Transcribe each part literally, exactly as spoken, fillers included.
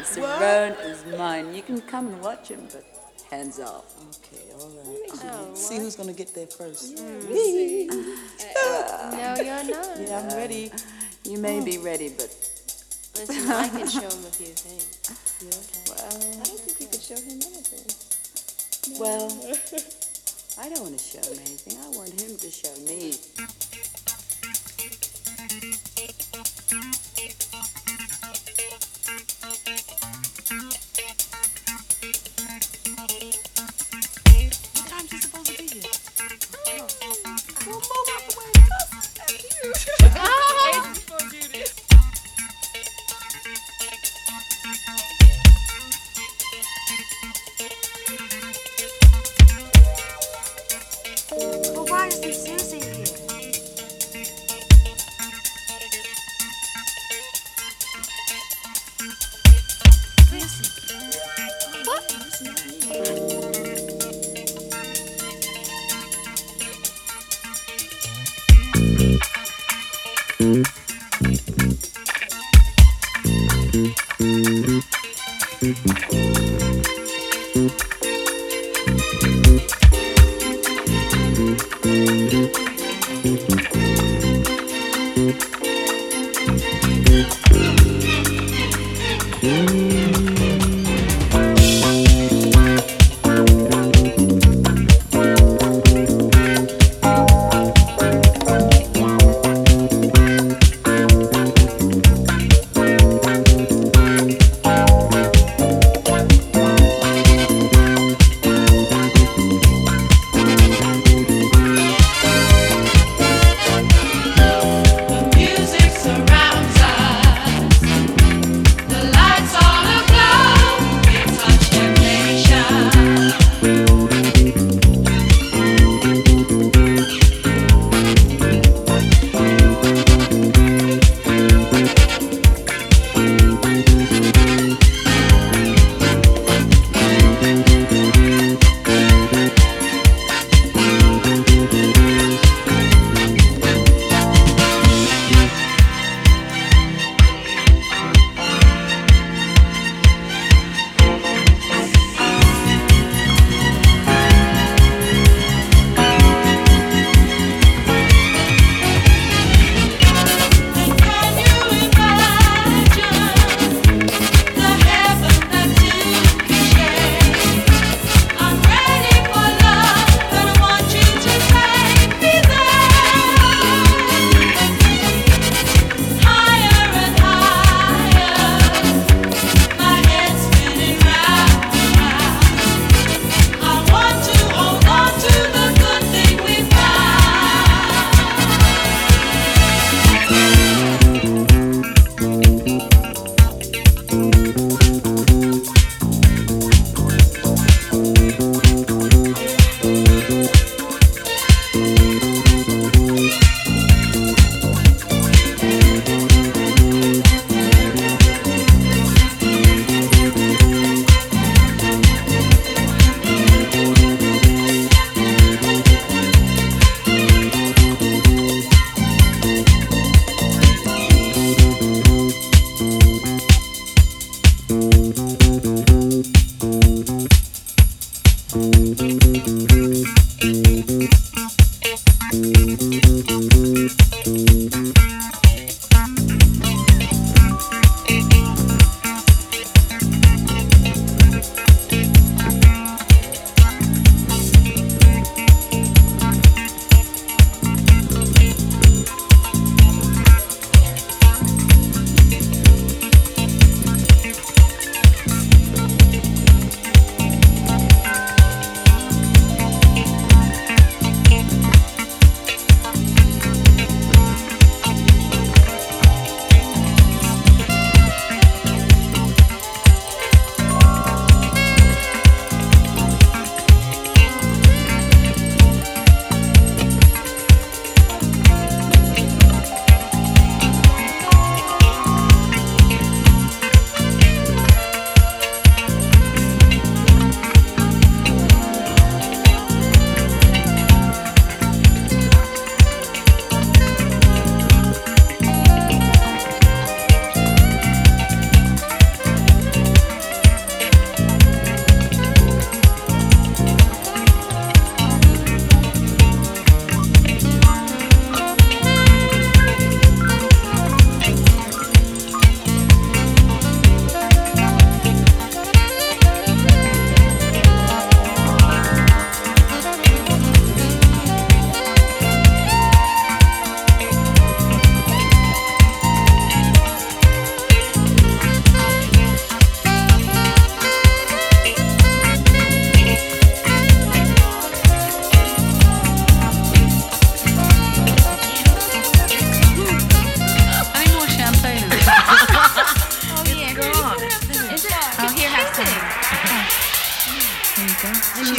Cerrone is mine. You can come and watch him, but hands off. Okay, all right. Oh, See who's gonna get there first. Me. No, you're not. Yeah, I'm ready. You may be ready, but Listen, I can show him a few things. well, I don't think you could show him anything. well, I don't want to show him anything. I want him to show me. What time's he supposed to be here? Well, move out the way. That's cute. Well, why isn't Susie here?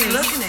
looking at